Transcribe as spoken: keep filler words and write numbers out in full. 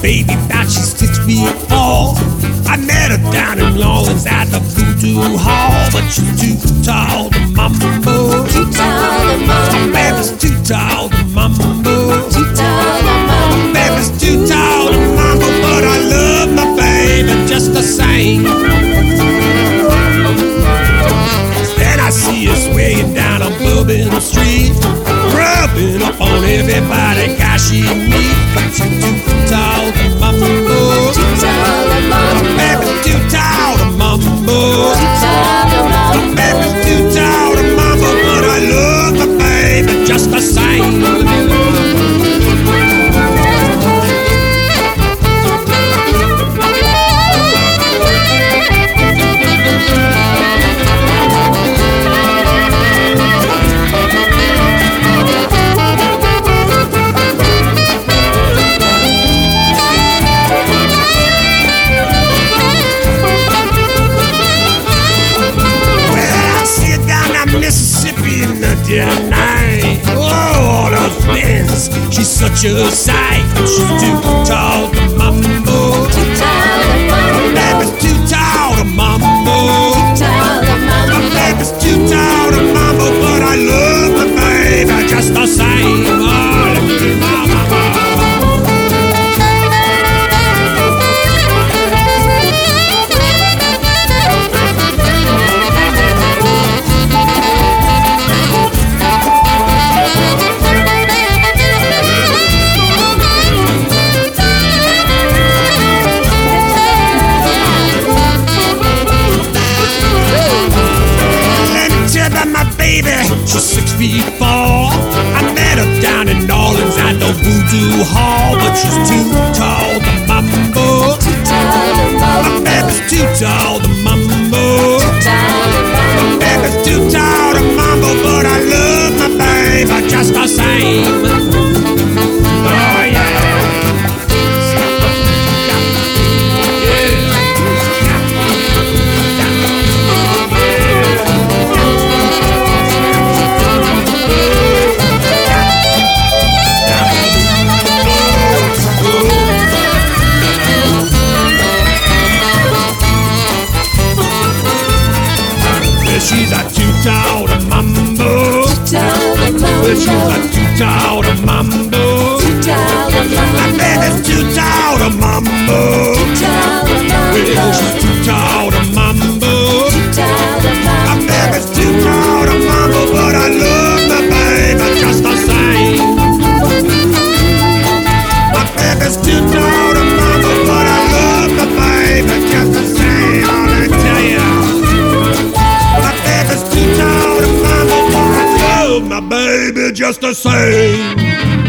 baby, about she's six feet tall. I met her down in New Orleans at the Voodoo Hall, but she's too tall to mambo. Too tall to mambo. My baby's too tall to mambo. Too tall to mambo. My baby's too tall to mambo, but I love my baby just the same. Then I see her swaying down on Bourbon Street, rubbing up on everybody, gosh, she meet. She's too tall to mambo. Too tall to mambo. My baby's too tall to mambo. Too tall to mambo. My baby's too tall to mambo, but I love my baby just the same. Mississippi in the dead of night. Oh, those winds, she's such a sight. She's too tall to mambo. Too tall to mambo. Baby's too tall to mambo. Too tall to mambo. My baby's too tall to mambo, but I love my baby just the same. Oh, let me mambo. She's six feet four. I met her down in New Orleans at the Voodoo Hall, but she's too tall to mambo. Too tall to mambo. My baby's too tall to mambo. Too tall to mambo. My baby's too tall to mambo, but I love my baby just the same. Oh yeah. She's a too tall to mambo. Too tall to mambo. She's a too tall to mambo. Too tall to mambo. My baby's too tall to mambo. Too tall to mambo. Well, she's too tall to mambo. Too tall to mambo. My baby's too tall to mambo, but I love my baby just the same. My baby's too tall to mambo, but I love my baby just the same. All I tell ya. My baby's too tall to mambo, but I love my baby just the same.